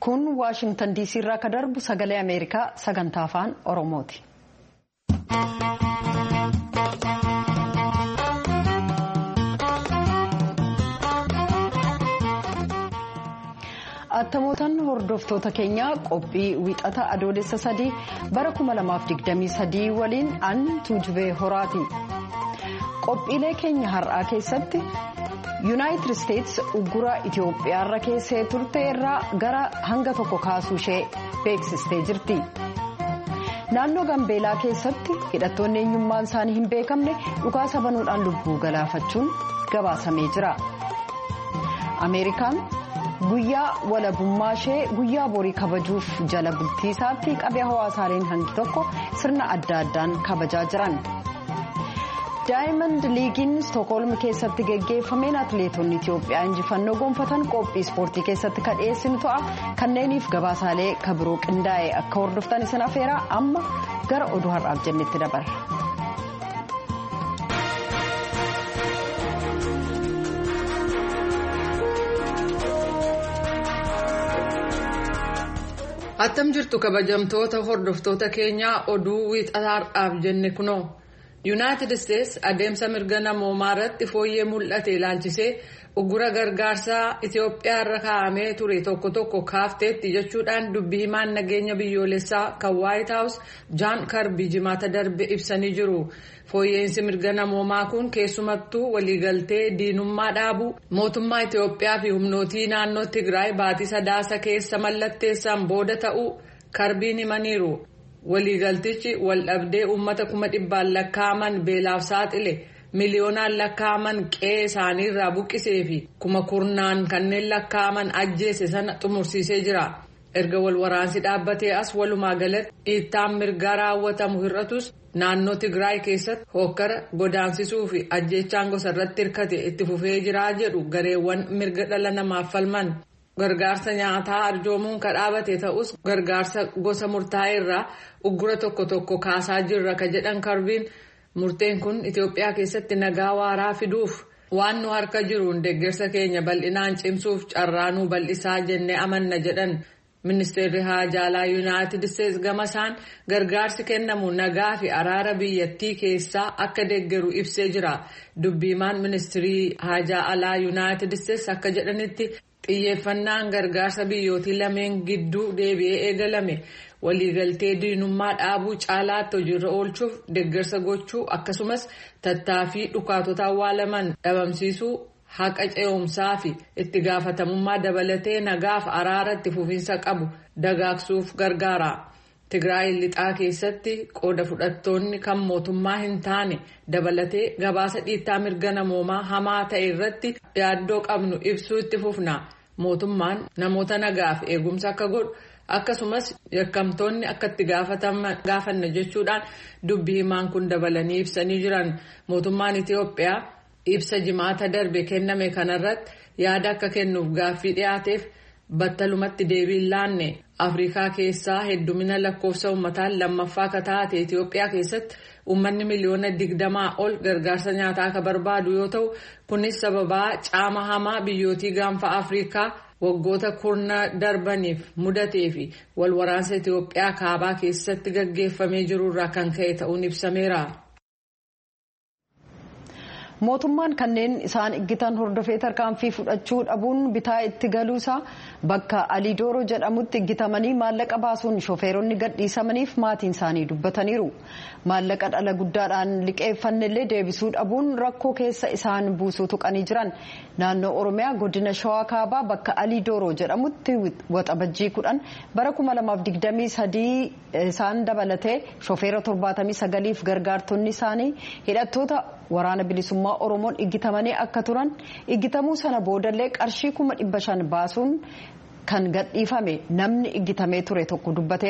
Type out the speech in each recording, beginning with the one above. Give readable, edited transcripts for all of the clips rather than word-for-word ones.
Kun Washington DC irraa ka darbu sagalee Ameerikaa sagantaa afaan Oromooti. Attamootaan hordoftoota keenya qophii wiixata adoolessa 3 bara 2023 waliin an Tuujubee Horaati. Qophiilee keenya har'aa keessatti Yuunaayitid Isteets uggura Itoophiyaarra keessee turte irraa gara hanga tokko kaasuu ishee beeksistee jirti. Naannoo Gambeelaa keessatti hidhattoonni eenyummaan isaanii hin beekamne dhukaasa banuudhaan lubbuu galaafachuun gabaasamee jira. Ameerikaan guyyaa walabummaa ishee guyyaa borii kabajuuf jala bultii isaatti qabee hawaasaaleen hangi tokko sirna adda addaan kabajaa jiran. Daayimand liigiin Stookholm keessatti geggeeffameen atileetonni Itoophiyaa injifannoo gonfatan qophii ispoortii keessatti kan dhiyeessinu ta'a. Kanneeniif gabaasaalee kabiroo qindaa'e akka hordoftan isin afeeraa amma gara oduu har'aaf jennetti dabarra. Attam jirtu kabajamtoota hordoftoota keenyaa oduu wiixata har'aaf jenne kunoo. Yuunaayitid Isteets adeemsa mirga namoomaa irratti fooyyee mul'ate ilaalchisee uggura gargaarsaa Itoophiyaa irra kaa'amee ture tokko kaafteetti jechuudhaan dubbii himaan nageenya biyyoolessaa kan White House John Kirby jimaata darbe ibsanii jiru. Fooyyeensi mirga namoomaa kun keessumattuu waliigaltee diinummaa dhaabuu mootummaa Itoophiyaa fi humnootii naannoo Tigraay baatii sadaasa keessa mallatteessan booda ta'uu Kirby'n himaniiru. Waliigaltichi waldhabdee uummata 100,000 lakkaa'aman beelaaf saaxile miliyoonaan lakkaa'aman qe'ee isaaniirraa buqqisee fi 10,000 kanneen lakkaa'aman ajjeese sana xumursiisee jira. Erga wal waraansi dhaabbatee as walumaa galatti dhiittaan mirgaa raawwatamu hir'atus naannoo Tigraay keessatti hokkara godaansisuu fi ajjeechaan gosa irratti hirkate itti fufee jira jedhu gareewwan mirga dhala namaaf falman. Gargaarsa nyaataa arjoomuun kan dhaabate ta'us gargaarsa gosa murtaa'e irraa uggura tokko kaasaa jirra ka jedhan Kirby'n murteen kun Itoophiyaa keessatti nagaa waaraa fiduuf waan nu harka jiruun deeggarsa keenya bal'inaan cimsuuf carraanuu bal'isaa jennee amanna jedhan. Ministeerri Haajaalaa Yuunaayitid Isteets gama isaan gargaarsi kennamu nagaa fi araara biyyattii keessaa akka deeggaru ibsee jira. Dubbiimaan ministeerii Haajaalaa Yuunaayitid Isteets akka jedhanitti xiyyeeffannaan gargaarsa biyyootii lameen gidduu deebi'ee eegalame waliigaltee diinummaa dhaabuu caalaatti hojiirra oolchuuf deeggarsa gochuu akkasumas tattaaffii dhukaatota awwaalaman dhabamsiisuu haqa ce'umsaa fi itti gaafatamummaa dabalatee nagaaf araara itti fufiinsa qabu dagaagsuuf gargaara. Tigraay lixaa keessatti qooda fudhattoonni kan mootummaa hin taane dabalatee gabaasa dhiittaa mirga namoomaa hamaa ta'e irratti yaaddoo qabnu ibsuu itti fufna. Mootummaan namoota nagaaf eegumsa akka godhu akkasumas yakkamtoonni akka itti gaafanna jechuudhaan dubbii himaan kun dabalanii ibsanii jiran. Mootummaan Itoophiyaa ibsa jimaata darbe kenname kanarratti yaada akka kennuuf gaaffii dhiyaateef battalumatti deebiin laanne. Afrikaa keessaa heddumina lakkoofsa uummataan lammaffaa akka taate Itoophiyaa keessatti uummanni miliyoona 20 ol gargaarsa nyaataa akka barbaadu yoo ta'u kunis sababaa caama hamaa biyyootii gaanfa Afrikaa waggoota kurna darbaniif mudatee fi wal waraansa Itoophiyaa kaabaa keessatti gaggeeffamee jirurraa kan ka'e ta'uun ibsameera. Mootummaan kanneen isaan iggitan hordofee tarkaanfii fudhachuu dhabuun bitaa itti galuusaa bakka Aliidooroo jedhamutti iggitamanii maallaqa baasuun shofeeronni gadhiisamaniif maatiin isaanii dubbataniiru. Maallaqa dhala guddaadhaan liqeeffannellee deebisuu dhabuun rakkoo keessa isaan buusuu tuqanii jiran. Naannoo Oromiyaa godina Shawaa Kaabaa bakka Aliidooroo jedhamutti waxabajjii 10 bara 2023 isaan dabalatee shofeera 79f gargaartonni isaanii hidhattoota waraana bilisummaa Oromoon iggitamanii akka turan iggitamuu sana boodallee qarshii 500 baasuun kan gadhiifame namni iggitamee ture tokko dubbateera.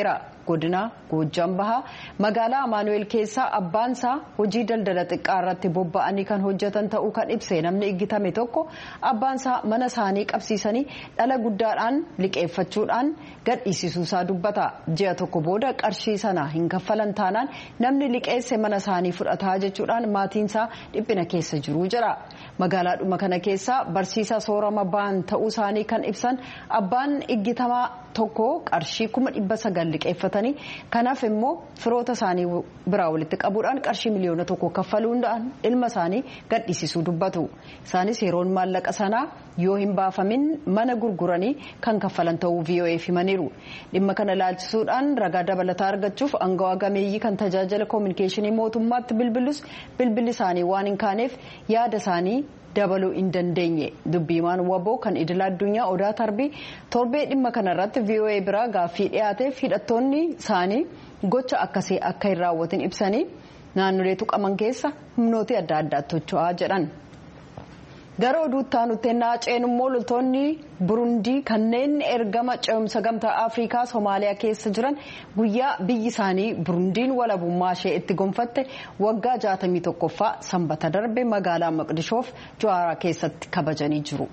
godina Goojjam Bahaa magaalaa Amaanu'eel keessaa abbaansaa hojii daldala xiqqaa irratti bobba'anii kan hojjetan ta'uu kan ibse namni iggitame tokko abbaansaa mana isaanii qabsiisanii dhala guddaadhaan liqeeffachuudhaan gadhiisisuusaa dubbata. Ji'a tokko booda qarshii sana hin kaffalan taanaan namni liqeesse mana isaanii fudhataa jechuudhaan maatiinsaa dhiphina keessa jiru jira. Magaalaadhuma kana keessa barsiisaa soorama ba'an ta'uu isaanii kan ibsan abbaan iggitamaa tokko qarshii 900 liqeeffatanii kanaaf immoo firoota isaanii biraa walitti qabuudhaan qarshii miliyoona 1 kaffaluudhaan ilma isaanii gadhiisisuu dubbatu. Isaanis yeroon maallaqa sanaa yoo hin baafamin mana gurguranii kan kaffalan ta'uu VOA'f himaniiru. Dhimma kana ilaalchisuudhaan ragaa dabalataa argachuuf aangawaa gameeyyii kan tajaajila koominikeeshinii mootummaatti bilbilli isaanii waan hin kaaneef yaada isaanii dabaluu hin dandeenye. Dubbiimaan waboo kan idila addunyaa Odaa Tarbii torbee dhimma kanarratti VOA biraa gaaffii dhiyaateef hidhattoonni isaanii gocha akkasii akka hin raawwatin ibsanii naannolee tuqaman keessa humnooti adda addaatti socho'aa jedhan. Gara oduutti aanutti naaceen immoo loltoonni Burundii kanneen ergama ce'umsa gamtaa Afrikaa Somaaliyaa keessa jiran guyyaa biyyi isaanii Burundiin walabummaa ishee itti gonfatte waggaa 61ffaa sanbata darbe magaalaa Maqdishoof Jawaaraa keessatti kabajanii jiru.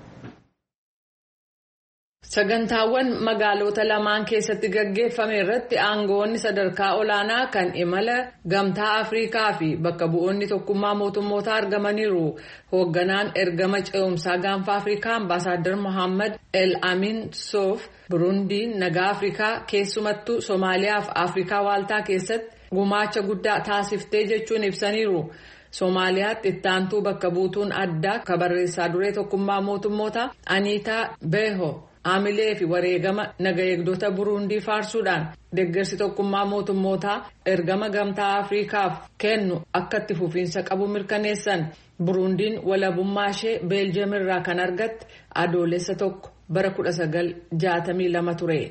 Sagantaawwan magaalota lamaan keessatti gaggeeffame irratti aangoonni sadarkaa olaanaa kan imala gamtaa Afrikaa fi bakka bu'oonni tokkummaa mootummootaa argamaniiru. Hoogganaan ergama ce'umsaa gaanfa Afrikaa Ambaasaadar Mohaammed El Amin Soof Burundiin nagaa Afrikaa keessumattuu Somaaliyaa fi Afrikaa waaltaa keessatti gumaacha guddaa taasiftee jechuun ibsaniiru. Somaaliyaatti ittaantuu bakka buutuun addaa kabarreessaa duree tokkummaa mootummootaa Aniitaa Beeho. Aamilee fi wareegama naga eegdota Burundii faarsuudhaan deeggarsi tokkummaa mootummootaa ergama gamtaa Afrikaaf kennu akka itti fufiinsa qabu mirkaneessan. Burundiin walabummaa ishee Beeljeem irraa kan argatte adoolessa 1 bara 1962 ture.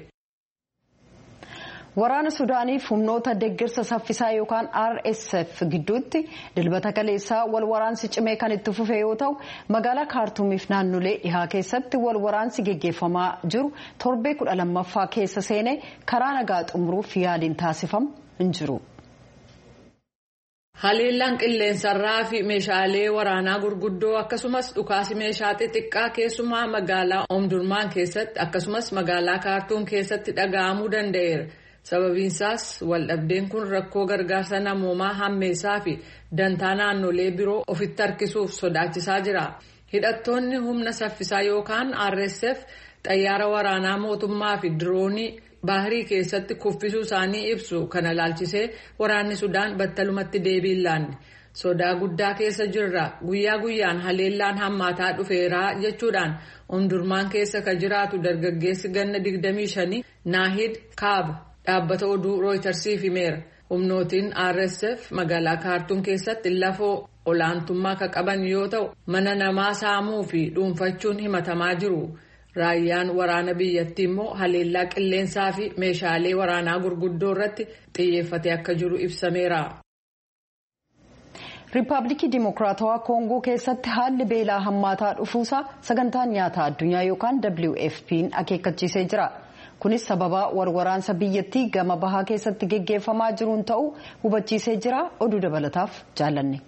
Waraana Sudaaniif humnoota deeggarsa saffisaa yookaan RSF gidduutti dilbata kaleessaa wal waraansi cimee kan itti fufe yoo ta'u magaalaa Kaartuumiif naannolee dhihaa keessatti wal waraansi geggeeffamaa jiru torbee 12ffaa keessa seenee karaa nagaa xumuruuf yaaliin taasifamu hin jiru. Haleellaan qilleensarraa fi meeshaalee waraanaa gurguddoo akkasumas dhukaasi meeshaa xixiqqaa keessumaa magaalaa Omdurmaan keessatti akkasumas magaalaa Kaartuum keessatti dhaga'amuu danda'eera. Sababiinsaas waldhabdeen kun rakkoo gargaarsa namoomaa hammeessaa fi dantaa naannolee biroo ofitti harkisuuf sodaachisaa jira. Hidhattoonni humna saffisaa yookaan RSF xayyaara waraanaa mootummaa fi diroonii baharii keessatti kuffisuu isaanii ibsu kana ilaalchisee waraanni Sudaan battalumatti deebii hin laanne. Sodaa guddaa keessa jirra guyyaa guyyaan haleellaan hammaataa dhufeeraa jechuudhaan Omdurmaan keessa ka jiraatu dargaggeessi ganna 25 Naahid Kaaba dhaabbata oduu Rooytarsiif himeera. Humnootiin RSF magaalaa Kaartuum keessatti lafoo olaantummaa ka qaban yoo ta'u mana namaa saamuu fi dhuunfachuun himatamaa jiru. Raayyaan waraana biyyattii immoo haleellaa qilleensaa fi meeshaalee waraanaa gurguddoo irratti xiyyeeffatee akka jiru ibsameera. Riippaabilikii Dimokiraatawaa Koongoo keessatti haalli beelaa hammaataa dhufuusaa sagantaan nyaataa addunyaa yookaan WFP'n akeekkachiisee jira. Kunis sababa waraansa biyyattii gama bahaa keessatti geggeeffamaa jiruun ta'uu hubachiisee jira. Oduu dabalataaf jaallanne.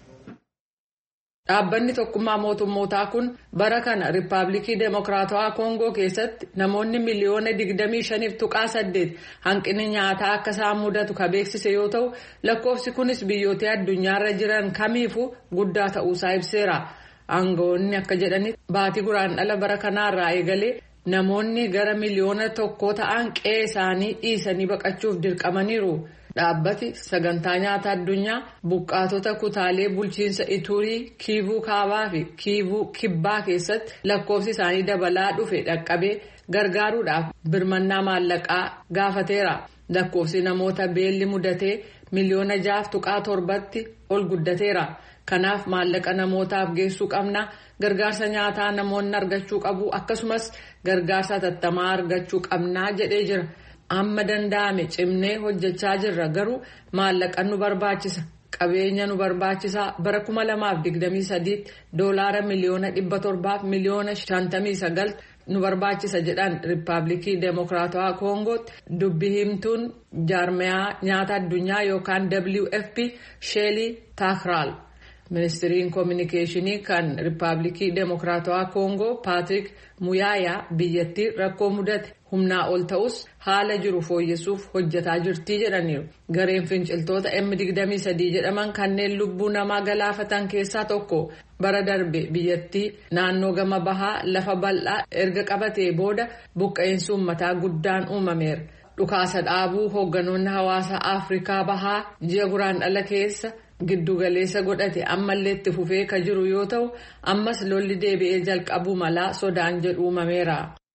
Dhaabbanni tokkummaa mootummootaa kun bara kana Riippaabilikii Dimokiraatawaa Koongoo keessatti namoonni miliyoona 25.8 hanqinni nyaataa akka isaan mudatu ka beeksise yoo ta'u lakkoofsi kunis biyyoota addunyaarra jiran kamiifuu guddaa ta'uusaa ibseera. Aangawoonni akka jedhanitti baatii guraandhala bara kanaarraa eegalee namoonni gara miliyoona 1 ta'an qe'ee isaanii dhiisanii baqachuuf dirqamaniiru. Dhaabbati sagantaa nyaataa addunyaa buqqaatota kutaalee bulchiinsa Ituurii, Kiivuu Kaabaa fi Kiivuu Kibbaa keessatti lakkoofsi isaanii dabalaa dhufe dhaqqabee gargaaruudhaaf birmannaa maallaqaa gaafateera. Lakkoofsi namoota beelli mudatee miliyoona 6.7tti ol guddateera. Kanaaf maallaqa namootaaf geessuu qabna. Gargaarsa nyaataa namoonni argachuu qabu akkasumas gargaarsa hatattamaa argachuu qabnaa jedhee jira. Amma danda'ame cimnee hojjechaa jirra garuu maallaqa nu barbaachisa. Qabeenya nu barbaachisaa bara 2023 doolaara miliyoona 700 miliyoona 59 nu barbaachisa jedhan Riippaabilikii Deemokiraatawaa Koongootti dubbi himtuun jaarmiyaa nyaata addunyaa yookaan WFP Sheelii Taakiraal. Ministiriin Koominikeeshinii kan Riippaabilikii Deemokiraatawaa Koongoo Paatrik Muyaayaa biyyattii rakkoo mudate humnaa ol ta'us haala jiru fooyyessuuf hojjetaa jirti jedhaniiru. Gareen finciltoota M23 jedhaman kanneen lubbuu namaa galaafatan keessaa tokko bara darbe biyyattii naannoo gama bahaa lafa bal'aa erga qabatee booda buqqa'insi uummataa guddaan uumameera. Dhukaasa dhaabuu hoogganoonni hawaasa Afrikaa bahaa ji'a guraandhala keessa giddugaleessa godhate ammallee itti fufee ka jiru yoo ta'u ammas lolli deebi'ee jalqabuu malaa sodaan jedhu uumameera.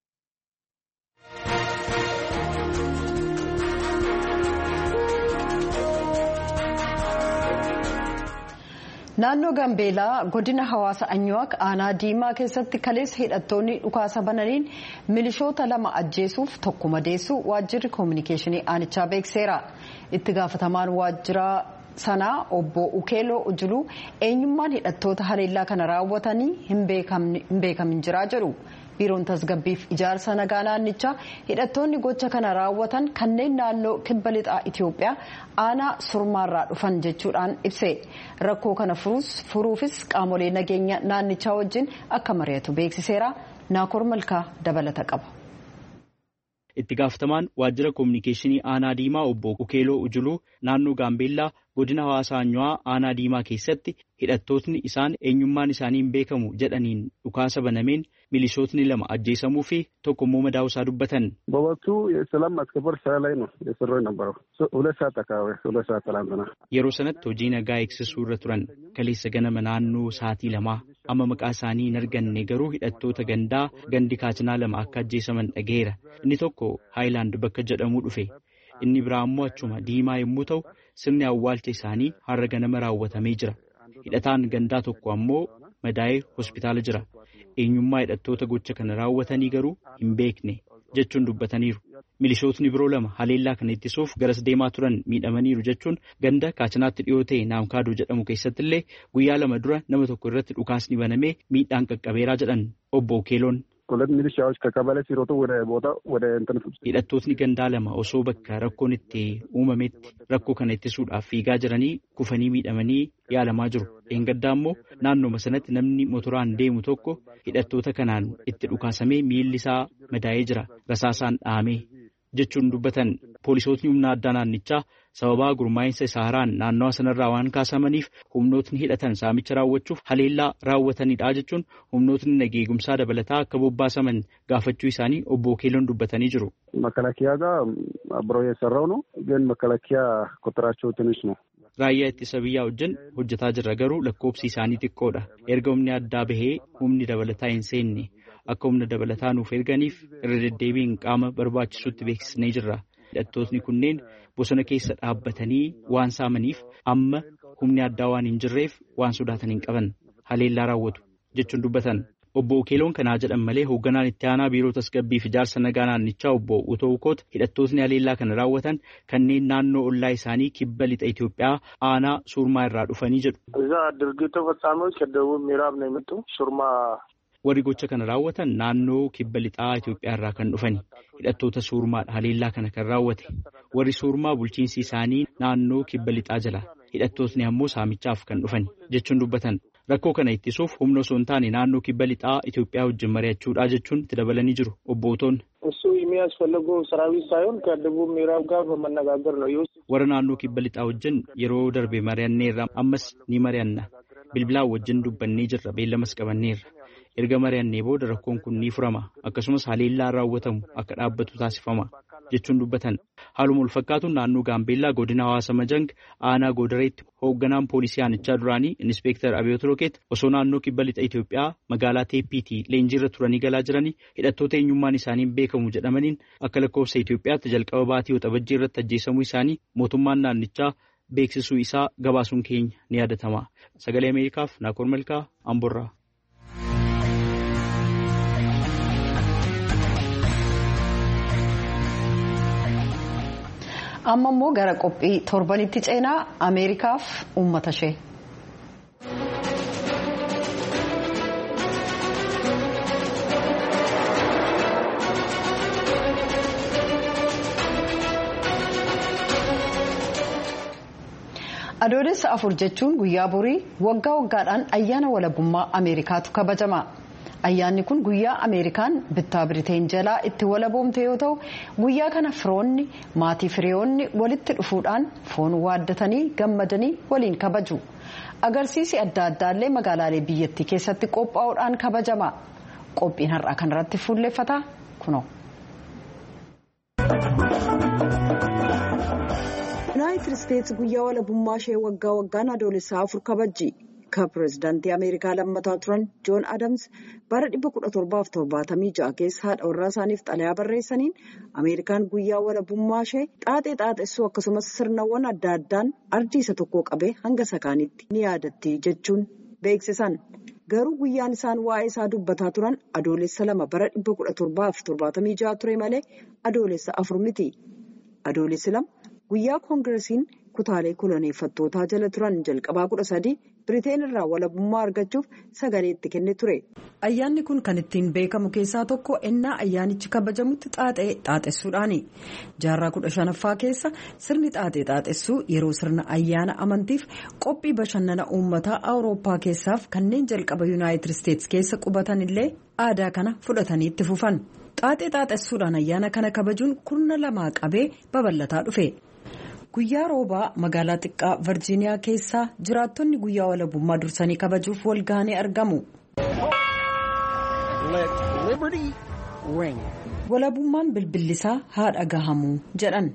Naannoo Gambeelaa godina hawaasa Anyuwaaq aanaa Diimaa keessatti kaleessa hidhattoonni dhukaasa bananiin milishoota 2 ajjeesuuf tokko madeessuu waajjirri koominikeeshinii aanichaa beekseera. Itti gaafatamaan waajjira sanaa obbo Ukeeloo Ujuluu eenyummaan hidhattoota haleellaa kana raawwatanii hin beekamin jiraa jedhu. Biiroon tasgabbiif ijaarsa nagaa naannichaa hidhattoonni gocha kana raawwatan kanneen naannoo kibba lixaa Itoophiyaa aanaa surmaarraa dhufan jechuudhaan ibse. Rakkoo kana furuufis qaamolee nageenya naannichaa wajjin akka mari'atu beeksiseera. Naakoor Malkaa dabalata qaba. Itti gaafatamaan waajjira koominikeeshinii aanaa Diimaa obbo Ukeeloo Ujuluu naannoo Gaambeellaa godina hawaasa Anyuwaa aanaa Diimaa keessatti hidhattootni isaan eenyummaan isaanii hin beekamu jedhaniin dhukaasa banameen milishootni 2 ajjeesamuu fi tokko immoo madaa'uusaa dubbatan. በወቅቱ የሰላም ማስከበር ስራ ላይ ነው የሰራው የነበረው 2 ሰዓት አካባቢ 2 ሰዓት ትላንትና yeroo sanatti hojii nagaa eegsisuu irra turan kaleessa ganama naannoo sa'aatii 2 amma maqaa isaanii hin arganne garuu hidhattoota gandaa gandi kaachinaa 2 akka ajjeesaman dhageera. Inni tokko Haayilaand bakka jedhamuu dhufe inni biraa immoo achuma Diimaa yommuu ta'u sirni awwaalcha isaanii har'a ganama raawwatamee jira. Hidhataan gandaa tokko ammoo madaa'ee hospitaala jira. Eenyummaa hidhattoota gocha kana raawwatanii garuu hin beekne jechuun dubbataniiru. Milishootni biroo 2 haleellaa kana ittisuuf garas deemaa turan miidhamaniiru jechuun ganda kaachinaatti dhiyoo ta'e Naamkaadoo jedhamu keessatti illee guyyaa 2 dura nama tokko irratti dhukaasni banamee miidhaan qaqqabeeraa jedhan obbo Ukeeloon. hidhattootni gandaa 2 osoo bakka rakkoon itti uumametti rakkoo kana ittisuudhaaf fiigaa jiranii kufanii miidhamanii yaalamaa jiru. Gaddaa immoo naannoo sanatti namni motoraan deemu tokko hidhattoota kanaan itti dhukaasamee miilli isaa madaa'ee jira. Rasaasaan dhahamee jechuun dubbatan. Poolisootni humna addaa naannichaa sababaa gurmaa'insa isaaraan naannawa sanarraa waan kaasamaniif humnootni hidhatan saamicha raawwachuuf haleellaa raawwatanidha jechuun humnootni nageegumsaa dabalataa akka bobbaasaman gaafachuu isaanii obbo Ukeeloon dubbatanii jiru. መከላከያ ጋር አብረው የሰራው ነው ግን መከላከያ ቁጥራቸው ትንሽ ነው. Raayyaa ittisa biyyaa wajjin hojjetaa jirra garuu lakkoobsi isaanii xiqqoodha. Erga humni addaa bahee humni dabalataa hin seenne akka humna dabalataa nuuf erganiif irra deddeebiin qaama barbaachisutti beeksisnee jirra. Hidhattootni kunneen bosona keessa dhaabbatanii waan saamaniif amma humni addaa waan hin jirreef waan sodaatan hin qaban haleellaa raawwatu jechuun dubbatan. Obbo Ukeeloon kanaa jedhan malee hoogganaan itti aanaa biiroo tasgabbiif ijaarsa nagaa naannichaa obbo Utookoot hidhattootni haleellaa kana raawwatan kanneen naannoo ollaa isaanii kibba lixa Itoophiyaa aanaa Surmaa irraa dhufanii jedhu. እዛ ድርጊቱ ፈጻሚዎች ከደቡብ ምዕራብ ነው የመጡ ሱርማ warri gocha kana raawwatan naannoo kibba lixaa Itoophiyaa irraa kan dhufani. Hidhattoota Surmaadha haleellaa kana kan raawwate. Warri Surmaa bulchiinsi isaanii naannoo kibba lixaa jala. Hidhattootni ammoo saamichaaf kan dhufani jechuun dubbatan. Rakkoo kana ittisuuf humna osoo hin taane naannoo kibba lixaa Itoophiyaa wajjin mari'achuudhaa jechuun itti dabalanii jiru obbo Utoon. እሱ የሚያስፈልገው ሰራዊት ሳይሆን ከደቡብ ምዕራብ ጋር በመነጋገር ነው። warra naannoo kibba lixaa wajjin yeroo darbe mari'anneerra ammas ni mari'anna. Bilbilaa wajjin dubbannee jirra beellamas qabanneerra. Erga mari'annee booda rakkoon kun ni furama akkasumas haleellaan raawwatamu akka dhaabbatu taasifama jechuun dubbatan. Haaluma wal fakkaatuun naannoo Gaambeellaa godina hawaasa Majang aanaa Goodareetti hoogganaan poolisii aanichaa duraanii Inspektar Abiyoot Rookeet osoo naannoo kibba lixa Itoophiyaa magaalaa Teeppiitii leenjiirra turanii galaa jiranii hidhattoota eenyummaan isaanii beekamu jedhamaniin akka lakkoofsa Itoophiyaatti jalqaba baatii waxabajjii irratti ajjeesamuu isaanii mootummaan naannichaa beeksisuu isaa gabaasuun keenya ni yaadatama. Sagalee Ameerikaaf Naakoor Malkaa Amborraa. amma immoo gara qophii torbanitti ceenaa Ameerikaaf uummata ishee. Adoolessa 4 jechuun guyyaa borii waggaa waggaadhaan ayyaana walabummaa Ameerikaatu kabajama. Ayyaanni kun guyyaa Ameerikaan bittaa Biriteen jalaa itti walaboomte yoo ta'u guyyaa kana firoonni maatii firiyoonni walitti dhufuudhaan foon waaddatanii gammadanii waliin kabaju. Agarsiisi adda addaallee magaalaalee biyyattii keessatti qophaa'uudhaan kabajama. Qophiin har'aa kanarratti fuulleffata kunoo. Yuunaayitid Isteetsi guyyaa walabummaa ishee waggaa waggaan adoolessa 4 kabajji. Kan pireezidaantii Ameerikaa lammataa turan Joon Adams bara 1776 keessa haadha warraa isaaniif xalayaa barreessaniin Ameerikaan guyyaa walabummaa ishee xaaxessuu akkasumas sirnawwan adda addaan ardii isa tokko qabee hanga sakaanitti ni yaadatti jechuun beeksisan. Garuu guyyaan isaan waa'ee isaa dubbataa turan adoolessa 2 bara 1776 ture malee adoolessa 4 miti. Adoolessi 2 guyyaa koongiresiin kutaalee koloneeffattootaa jala turan jalqabaa 13 Biriteen irraa walabummaa argachuuf sagalee itti kenne ture. Ayyaanni kun kan ittiin beekamu keessaa tokko ennaa ayyaanichi kabajamutti xaaxessuudhaani. Jaarraa 15ffaa keessa sirni xaaxessuu yeroo sirna ayyaana amantiif qophii bashannana uummataa Awurooppaa keessaaf kanneen jalqaba Yuunaayitid Isteetsi keessa qubatan illee aadaa kana fudhatanii itti fufan. Xaaxessuudhaan ayyaana kana kabajuun kurna lamaa qabee babal'ataa dhufe. Guyyaa roobaa magaalaa xiqqaa Virjiiniyaa keessaa jiraattonni guyyaa walabummaa dursanii kabajuuf wal gahanii argamu. Walabummaan bilbilisaa haa dhagahamu jedhan.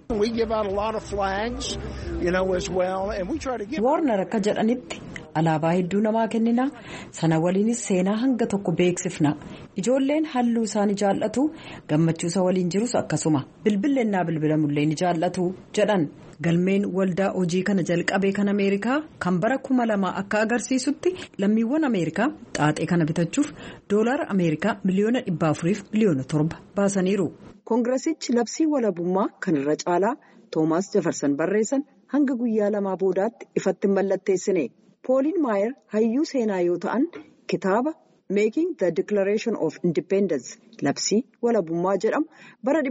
Warner akka jedhanitti alaabaa hedduu namaa kennina. Sana waliinis seenaa hanga tokko beeksifna. Ijoolleen halluu isaanii jaallatu gammachuusa waliin jirus akkasuma bilbillennaa bilbilamullee ni jaallatu jedhan. Galmeen waldaa hojii kana jalqabee kan Ameerikaa kan bara 2000 akka agarsiisutti lammiiwwan Ameerikaa xaaxee kana bitachuuf doolaara Ameerikaa miliyoona 400 miliyoona 7 baasaniiru. Koongiresichi labsii walabummaa kan irra caalaa Toomaas Jefersan barreessan hanga guyyaa 2 boodaatti ifatti mallatteessine. Pooliin Maayer hayyuu seenaa yoo ta'an kitaaba Making the Declaration of Independence labsii walabummaa jedhamu bara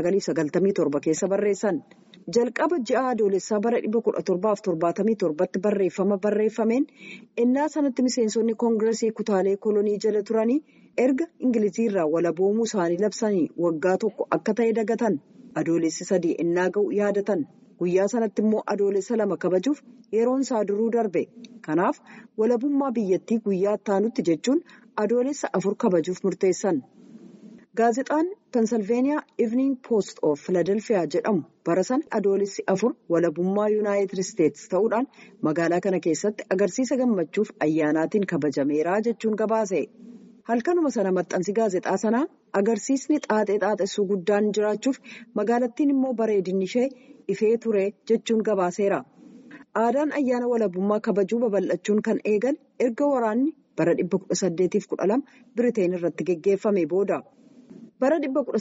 1997 keessa barreessan. Jalqaba ji'a adoolessaa bara 1777tti barreeffameen ennaa sanatti miseensonni koongiresii kutaalee kolonii jala turanii erga Ingilizii irraa walaboomuu isaanii labsanii waggaa tokko akka ta'e dagatan. Adoolessi 3 ennaa ga'u yaadatan. Guyyaa sanatti immoo adoolessa 2 kabajuuf yeroon isaa duruu darbe. Kanaaf walabummaa biyyattii guyyaa ittaanutti jechuun adoolessa 4 kabajuuf murteessan. Gaazexaan Pennsylvania Evening Post of Philadelphia jedhamu bara san adoolessi 4 walabummaa Yuunaayitid Isteetsi ta'uudhaan magaalaa kana keessatti agarsiisa gammachuuf ayyaanaatiin kabajameera jechuun gabaase. Halkanuma sana maxxansi gaazexaa sanaa agarsiisni xaaxessuu guddaan jiraachuuf magaalattiin immoo bareedinni ishee ifee ture jechuun gabaaseera. Aadaan ayyaana walabummaa kabajuu babal'achuun kan eegan erga waraanni bara 1812 Biriteen irratti geggeeffame booda. Bara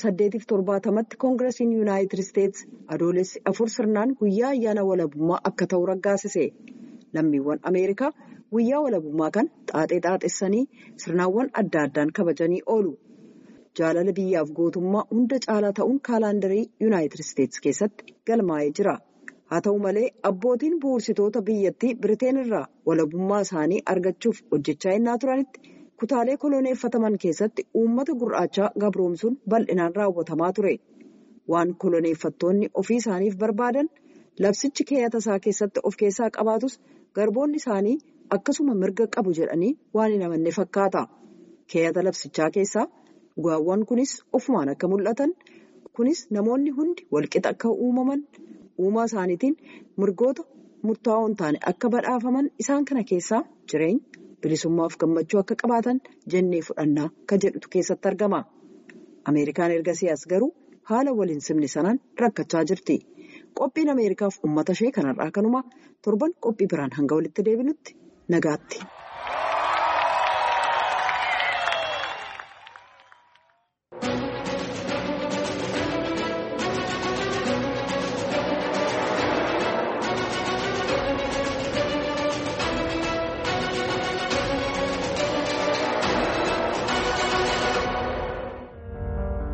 1870tti koongiresiin Yuunaayitid Isteetsi adoolessi 4 sirnaan guyyaa ayyaana walabummaa akka ta'u raggaasise. Lammiiwwan Ameerikaa guyyaa walabummaa kan xaaxessanii sirnaawwan adda addaan kabajanii oolu. Jaalala biyyaaf gootummaa hunda caalaa ta'uun kaalaandarii Yuunaayitid Isteetsi keessatti galmaa'ee jira. Haa ta'u malee abbootiin bu'uursitoota biyyattii Biriteen irraa walabummaa isaanii argachuuf hojjechaa innaa turanitti kutaalee koloneeffataman keessatti uummata gurraachaa gabroomsuun bal'inaan raawwatamaa ture. Waan koloneeffattoonni ofii isaaniif barbaadan labsichi keeyata isaa keessatti of keessaa qabaatus garboonni isaanii akkasuma mirga qabu jedhanii waan hin amanne fakkaata. Keeyata labsichaa keessaa dhugaawwan kunis ofumaan akka mul'atan kunis namoonni hundi walqixa akka uumaman uumaa isaaniitiin mirgoota murtaa'oo hin taane akka badhaafaman isaan kana keessaa jireenya. Bilisummaaf gammachuu akka qabaatan jennee fudhannaa kan jedhutu keessatti argama. Ameerikaan erga siyaas garuu haala waliin simne sanaan rakkachaa jirti. Qophiin Ameerikaaf uummata ishee kanarraa kanuma torban qophii biraan hanga walitti deebinutti nagaatti.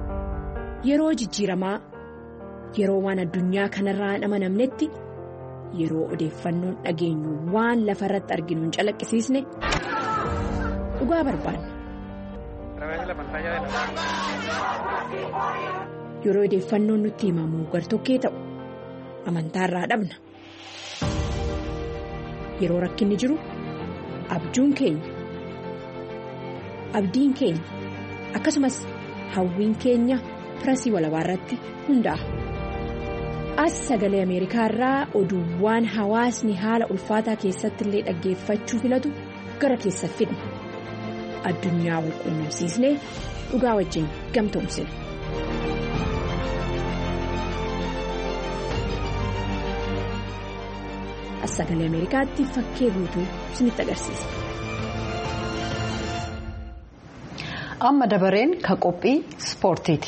Yeroo jijjiiramaa yeroo waan addunyaa kanarraa hin amanamnetti yeroo odeeffannoon dhageenyu waan lafarratti arginu hin calaqqisiisne dhugaa barbaanna. Yeroo odeeffannoon nutti himamu gartokkee ta'u amantaarraa dhabna. Yeroo rakkinni jiru abjuun keenya akkasumas hawwiin keenya pirasii walabaarratti hundaa'a. As sagalee Ameerikaa irraa oduuwwan hawaasni haala ulfaataa keessatti illee dhaggeeffachuu filatu gara keessa fidna. Addunyaa wal quunnamsiisnee dhugaa wajjin gamtoomsina. As sagalee Ameerikaatti fakkee guutuu isinitti agarsiisa. Amma dabareen ka qophii ispoortiiti.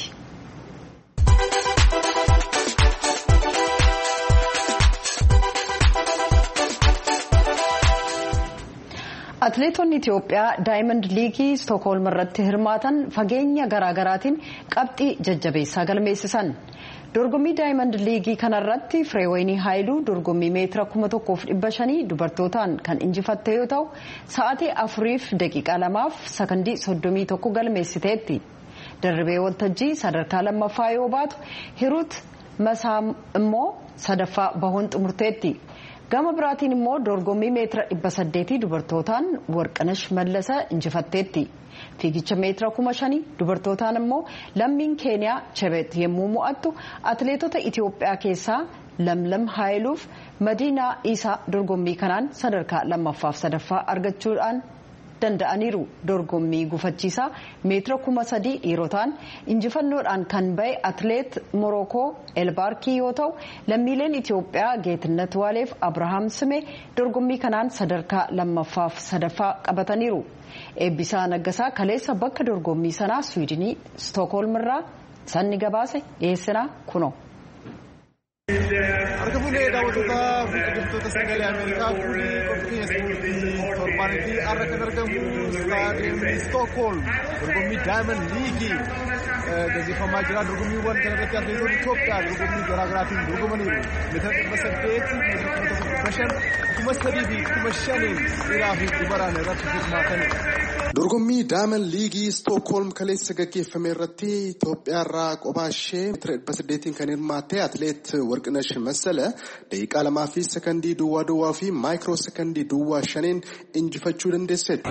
Atileetonni Itiyoophiyaa Daayimand Liigii Stookholm irratti hirmaatan fageenya garaagaraatiin qabxii jajjabeessaa galmeessisan. Dorgommii Daayimand Liigii kanarratti Fireewayinii Haayiluu dorgommii meetira 1500 dubartootaan kan injifatte yoo ta'u sa'aatii 4 daqiiqaa 2 sekondii 31 galmeessiteetti. Dirribee waltajjii sadarkaa lammaffaa yoo baatu Hiruut Masaam immoo sadaffaa bahuun xumurteetti. Gama biraatiin immoo dorgommii meetira 800 dubartootaan Warqinash Mallasa injifatteetti. Fiigicha meetira 5000 dubartootaan immoo lammiin Keeniyaa Chebet yommuu mo'attu atileetota Itiyoophiyaa keessaa Lamlam Haayiluuf Madiinaa Isaa dorgommii kanaan sadarkaa lammaffaaf sadaffaa argachuudhaan danda'aniiru. Dorgommii gufachiisaa meetira 3000 dhiirotaan injifannoodhaan kan ba'e atileet Morookoo Elbaarkii yoo ta'u lammiileen Itiyoophiyaa Geetinnat Waaleef Abrahaam Simee dorgommii kanaan sadarkaa lammaffaaf sadaffaa qabataniiru. Eebbisaa Naggasaa kaleessa bakka dorgommii sanaa Swiidinii Stookholm irraa sanni gabaase dhiyeessinaa kunoo. Harka fuudhee daawwattoota hordoftoota sagalee Ameerikaa fuudhee qophii ispoortii torbaanitti har'a kan argamu istaadiyeemii Stookholm dorgommii Daayimand Liigii gaggeeffamaa jira. Dorgommiiwwan kanarratti atileetonni Itoophiyaa dorgommii garaagaraatiin dorgomaniiru. Meetira 800, meetira 1500, 3000 fi 5000 dhiiraa fi dubaraan irratti hirmaatanidha. Dorgommii Daayimand Liigii Stookholm kaleessa gaggeeffame irratti Itoophiyaa irraa kophaa ishee meetira 800 kan hirmaatte atileet Warqinash Massala daqiiqaa 2 fi sekondii duwwaa fi maayikiroo sekondii duwwaa 5 injifachuu dandeesseetti.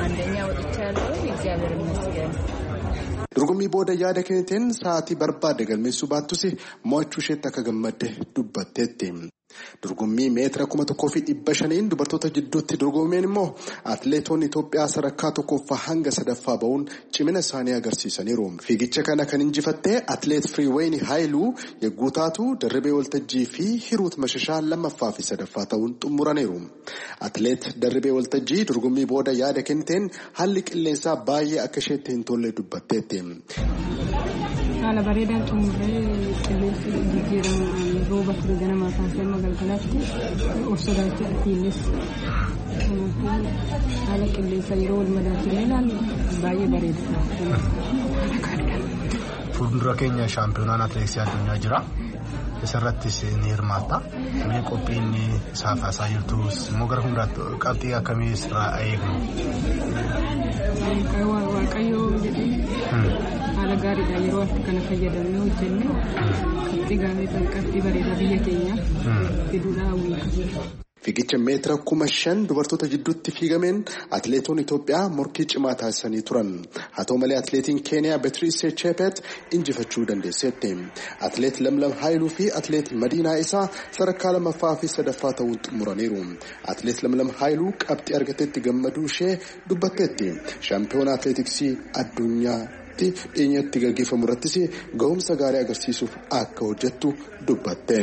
Dorgommii booda yaada kenniteen sa'aatii barbaade galmeessuu baattus mo'achuu isheetti akka gammadde dubbatteetti. Dorgommii meetira 1500 dubartoota jidduutti dorgomeen immoo atileetonni Itoophiyaa sadarkaa tokkoffaa hanga sadaffaa ba'uun cimina isaanii agarsiisaniiru. Fiigicha kana kan injifatte atileet Firiwayinii Haayiluu yogguu taatu Dirribee Waltajjii fi Hiruut Mashashaa lammaffaa fi sadaffaa ta'uun xumuraniiru. Atileet Dirribee Waltajjii dorgommii booda yaada kenniteen haalli qilleensaa baay'ee akka isheetti hin tolle dubbatteetti. Haala bareedaan xumurree qilleensi jijjiiramu rooba ture ganamaa kaasee amma galgalaatti of sodaachuu atiinis haala qilleensa yeroo wal madaalchinee ilaallu baay'ee bareeda. Fuuldura keenya shaampiyoonaan atileetiksii addunyaa jira. Isarrattis ni hirmaatta. Mee qophiin isaaf haasaa jirtus immoo gara hundaatti qabxii akkamii irraa eegnu? Waaqayyoo jedhee haala gaariidhaan yeroo akka kana fayyadamnee hojjennee qabxii gaarii qabxii bareedaa biyya keenya fiduudhaa hawwii. Fiigicha meetira 5000 dubartoota jidduutti fiigameen atileetonni Itoophiyaa morkii cimaa taasisanii turan. Haa ta'u malee atileetiin Keeniyaa Beetiriis Chebet injifachuu dandeesseetti. Atileet Lamlam Haayiluu fi atileet Madiinaa Isaa sadarkaa lammaffaa fi sadaffaa ta'uun xumuraniiru. Atileet Lamlam Haayiluu qabxii argatetti gammaduu ishee dubbatteetti. Shaampiyoona atileetiksii addunyaa dhiyeenyatti gaggeeffamu irrattis gahumsa gaarii agarsiisuuf akka hojjettu dubbatte.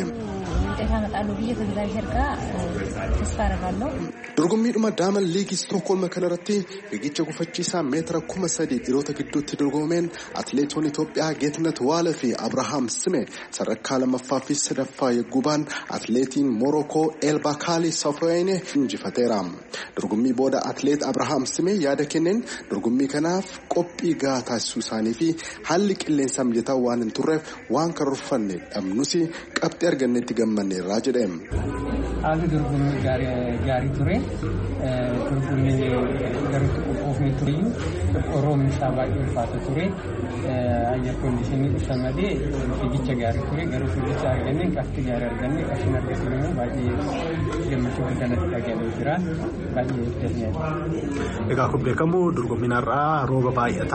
Dorgommiidhuma Daayimand Liigii Stookholm kanarratti fiigicha gufachiisaa meetira 3000 dhiirota gidduutti dorgomeen atileetonni Itoophiyaa Geetinnat Waale fi Abrahaam Simee sadarkaa lammaffaa fi sadaffaa yogguu ba'an atileetiin Morookoo Elbaarkii Safwayinee injifateera. Dorgommii booda atileet Abrahaam Simee yaada kenneen dorgommii kanaaf qophii gahaa taasisuu isaanii fi haalli qilleensaa mijataa waan hin turreef waan karoorfanne dhabnus qabxii argannetti gammanneerra jedhe. haalli dorgommii gaarii ture dorgommii garuutti qophoofnee tureyyuu roobni isaa baay'ee ulfaata ture ayya koondishinii isa malee fiigicha gaarii ture garuu fiigicha argannee qabxii gaarii argannee qabxiin argachuu immoo baay'ee gammachuu guddaatti dhaga'amee jira baay'ee eegganneedha. Egaa kun beekamu dorgommiin har'aa rooba baay'ata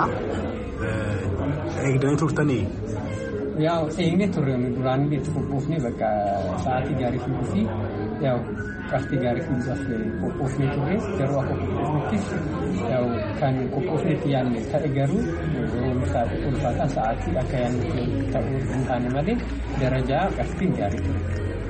eegdanii turtanii? Yaa eegnee turre duraan itti qophoofnee bakka sa'aatii gaarii fiiguufi yaa qabxii gaarii fiiguudhaaf qophoofnee turre garuu akka qophoofnettis yaa kan qophoofnetti yaadne ta'e garuu roobni isaa ulfaataa sa'aatii akka yaadne ta'uu hin taane malee darajaa qabxiin gaarii ture.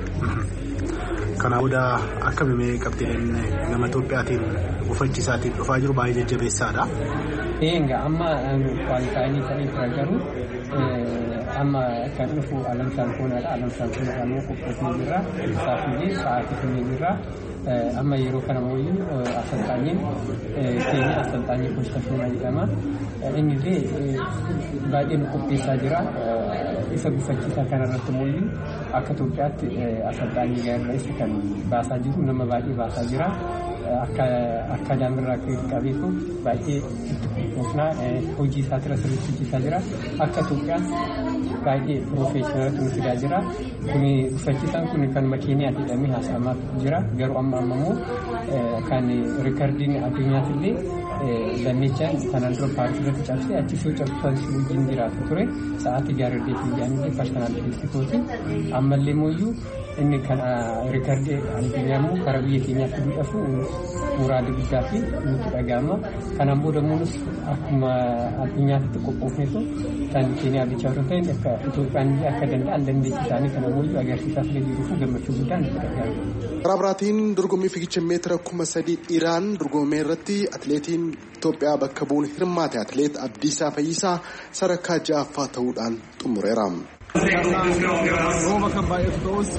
Kanaaf booda akkamii qabxiin nama Itoophiyaatiin gufachiisaatiin dhufaa jiru baay'ee jajjabeessaadha. Egaa amma kwaalitaayinii ta'ee tura garuu amma kan dhufu alam shaampiyoonadha. Alam shaampiyoonadha immoo qophoofnee jirra. Isaafillee sa'aatii kennee jirra. Amma yeroo kana mooyyuu asalxaanyiin keenya asalxaanyii Konstantinoolaa jedhama. Innillee baay'ee nu qopheessaa jira. Isa gufachiisaa kanarratti mooyyuu akka Itoophiyaatti asalxaanyii gaariidha kan baasaa jiru nama baay'ee baasaa jira. Akka daamirraa qabeeku baay'ee itti qophoofnaa hojii isaatti sirriitti hojjetaa jira. Akka Itoophiyaatti baay'ee piroofeeshinaalitti nu fidaa jira. Kuni gufachiisaan kun kan makiiniyaatti hidhamee haasa'amaa jira. Garuu amma immoo kan riikardiin addunyaattillee lammeechaan kanaan dura paaris irratti cabsee achisuu cabsaan wajjin jiraatu ture. Sa'aatii gaarii deetiin jedhamee parsanaalii beeksisuutiin ammallee mooyyuu inni kan riikardii addunyaa immoo karaa biyya keenyaatti duudhafu muraada guddaa fi nutti dhaga'ama. Kanaan booda immoos akkuma addunyaatti qophoofnetu kan Keeniyaa bichaa otoo ta'in akka Itoophiyaan akka danda'an dandeettii isaanii kana mooyyuu agarsiisaaf illee jiruuf gammachuu guddaan nutti dhaga'ama. Karaa biraatiin dorgommii fiigicha meetira 3,000 dhiiraan dorgommii irratti atileetiin Itoophiyaa bakka bu'uun hirmaate atileet Abdiisaa Fayyisaa sadarkaa 6ffaa ta'uudhaan xumureera. Rooba kan baay'atu ta'us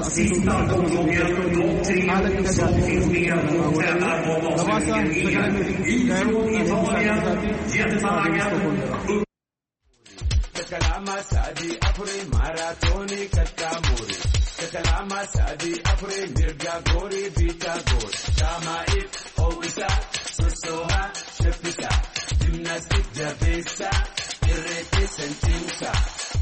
atileetonni haala miidhagaatiin gabaasa sagalee meetii Kalama Sadi Apure Maratoni Katamuri Kalama Sadi Apure Mirga Gori Vita Gori Tama It Owisa Sosoha Shapita Gymnastic Javesa Irete Sentimsa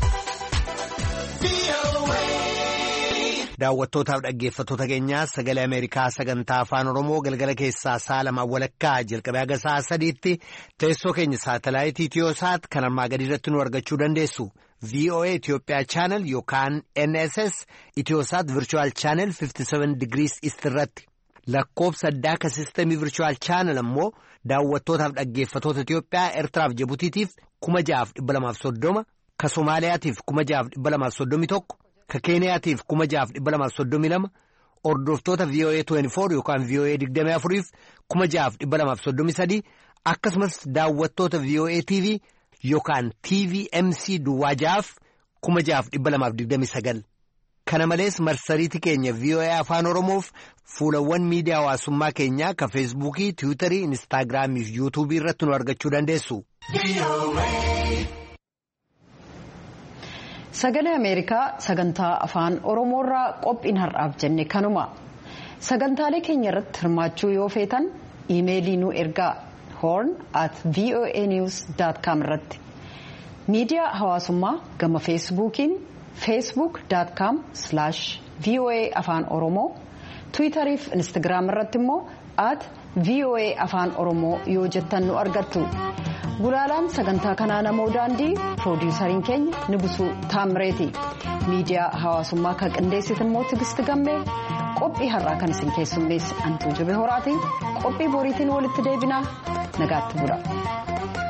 Daawwattootaaf dhaggeeffattoota keenyaa sagalee Ameerikaa sagantaa afaan Oromoo galgala keessaa sa'a 2 walakkaa jalqabee haga sa'a 3tti teessoo keenya saatalaayitii Itiyoosaat kan armaa gadi irratti nu argachuu dandeessu. VOA Itoophiyaa Channel yookaan NSS Itiyoosaat Virtual Channel 57 degrees East irratti. Lakkoobsa addaa ka sistemii Virtual Channel ammoo daawwattootaaf dhaggeeffattoota Itiyoophiyaa Eertiraaf Jibutiitiif 6,230 ka Somaaliyaatiif 6,231 ka Keeniyaatiif 6,232 hordoftoota VOA 24 yookaan VOA 24f 6,233 akkasumas daawwattoota VOA TV yookaan TVMC duwwaa 6,229 kana malees marsariitii keenya VOA afaan Oromoof fuulawwan miidiyaa hawaasummaa keenyaa ka Feesbuukii, Tiwiitarii, Inistaagiraamii fi Yuutuubii irratti nu argachuu dandeessu. Sagalee Ameerikaa sagantaa afaan Oromoorraa qophiin har'aaf jenne kanuma. Sagantaalee keenya irratti hirmaachuu yoo feetan iimeelii nu ergaa horn@voanews.com irratti. Miidiyaa hawaasummaa gama Feesbuukiin facebook.com/VOA afaan Oromoo, Tiwiitarii fi Inistaagiraam irratti immoo @VOA afaan Oromoo yoo jettan nu argattu. Gulaalaan sagantaa kanaa namoo daandii piroodiisariin keenya Nibusuu Taamreeti. Miidiyaa hawaasummaa kan qindeessitu immoo Tigisti Gammee. Qophii har'aa kan isin keessummeessi Antuu Jibee Horaati. Qophii boriitiin walitti deebinaa nagaatti bula.